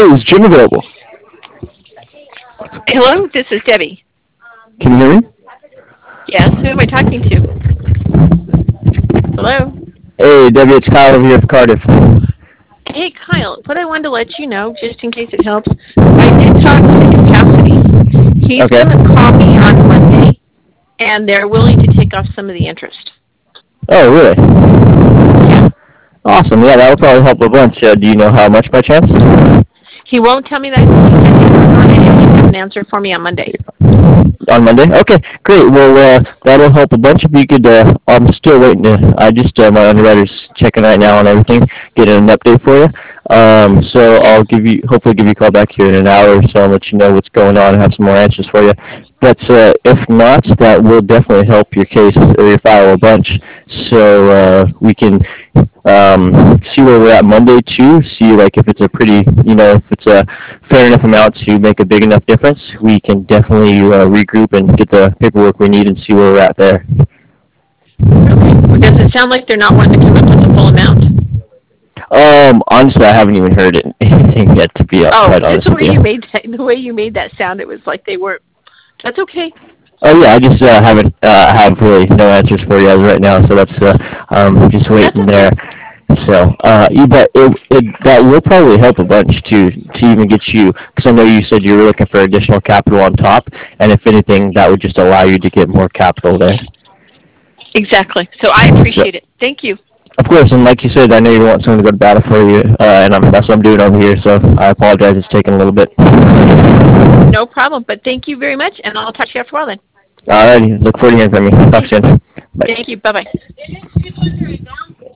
Hey, is Jim available? Hello, this is Debbie. Can you hear me? Yes, who am I talking to? Hello? Hey, Debbie, it's Kyle over here from Cardiff. Hey, Kyle, what I wanted to let you know, just in case it helps, I did talk to Cassidy. He's Okay. going to call me on Monday, and they're willing to take off some of the interest. Oh, really? Yeah. Awesome. Yeah, that would probably help a bunch. Do you know how much by chance? He won't tell me that. He said he'd work on it and he'd have an answer for me on Monday. On Monday? Okay, great. Well, that'll help a bunch. If you could, I'm still waiting to, my underwriter's checking right now on everything, getting an update for you. So I'll hopefully give you a call back here in an hour or so and let you know what's going on and have some more answers for you. But if not, that will definitely help your case or your file a bunch. So we can see where we're at Monday too. See like if it's a pretty, if it's a fair enough amount to make a big enough difference. We can definitely regroup and get the paperwork we need and see where we're at there. Okay. Well, does it sound like they're not wanting to come up with the full amount? Honestly, I haven't even heard anything yet. To be Oh, quite just honest the with way you. you made that, the way you made that sound, it was like they weren't. That's okay. Oh yeah, I just haven't have really no answers for you as of right now, so that's just That's waiting there. okay. So, but that will probably help a bunch to even get you, because I know you said you were looking for additional capital on top, and if anything, that would just allow you to get more capital there. Exactly. So I So, appreciate it. Thank you. of course, and like you said, I know you want someone to go to battle for you, and that's what I'm doing over here. So I apologize, it's taking a little bit. No problem. But thank you very much, and I'll talk to you after a while then. Alrighty, look forward to hearing from you. Talk Okay. soon. Bye. Thank you. Bye bye.